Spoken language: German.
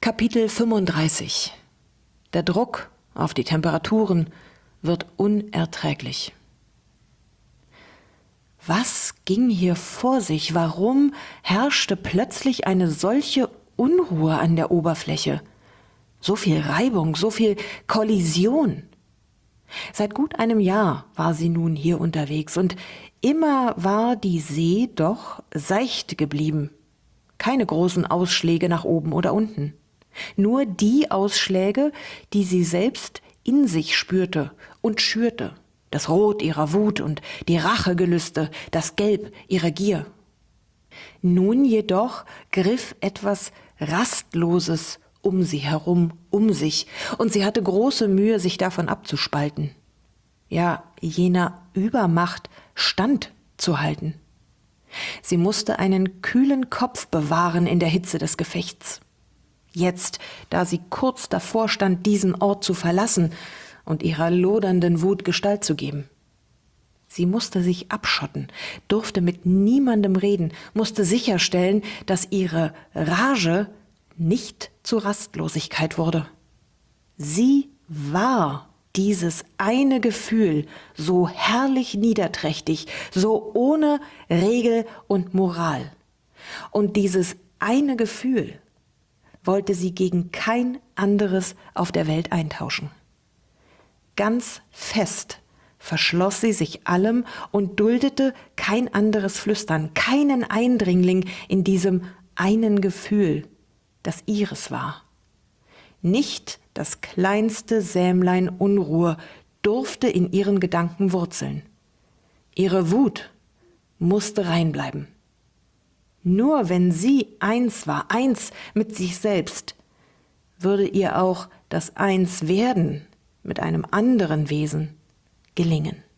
Kapitel 35. Der Druck auf die Temperaturen wird unerträglich. Was ging hier vor sich? Warum herrschte plötzlich eine solche Unruhe an der Oberfläche? So viel Reibung, so viel Kollision. Seit gut einem Jahr war sie nun hier unterwegs und immer war die See doch seicht geblieben. Keine großen Ausschläge nach oben oder unten. Nur die Ausschläge, die sie selbst in sich spürte und schürte. Das Rot ihrer Wut und die Rachegelüste, das Gelb ihrer Gier. Nun jedoch griff etwas Rastloses um sie herum, um sich, und sie hatte große Mühe, sich davon abzuspalten. Ja, jener Übermacht standzuhalten. Sie musste einen kühlen Kopf bewahren in der Hitze des Gefechts. Jetzt, da sie kurz davor stand, diesen Ort zu verlassen und ihrer lodernden Wut Gestalt zu geben. Sie musste sich abschotten, durfte mit niemandem reden, musste sicherstellen, dass ihre Rage nicht zu Rastlosigkeit wurde. Sie war dieses eine Gefühl, so herrlich niederträchtig, so ohne Regel und Moral. Und dieses eine Gefühl wollte sie gegen kein anderes auf der Welt eintauschen. Ganz fest verschloss sie sich allem und duldete kein anderes Flüstern, keinen Eindringling in diesem einen Gefühl, das ihres war. Nicht das kleinste Sämlein Unruhe durfte in ihren Gedanken wurzeln. Ihre Wut musste rein bleiben. Nur wenn sie eins war, eins mit sich selbst, würde ihr auch das Einswerden mit einem anderen Wesen gelingen.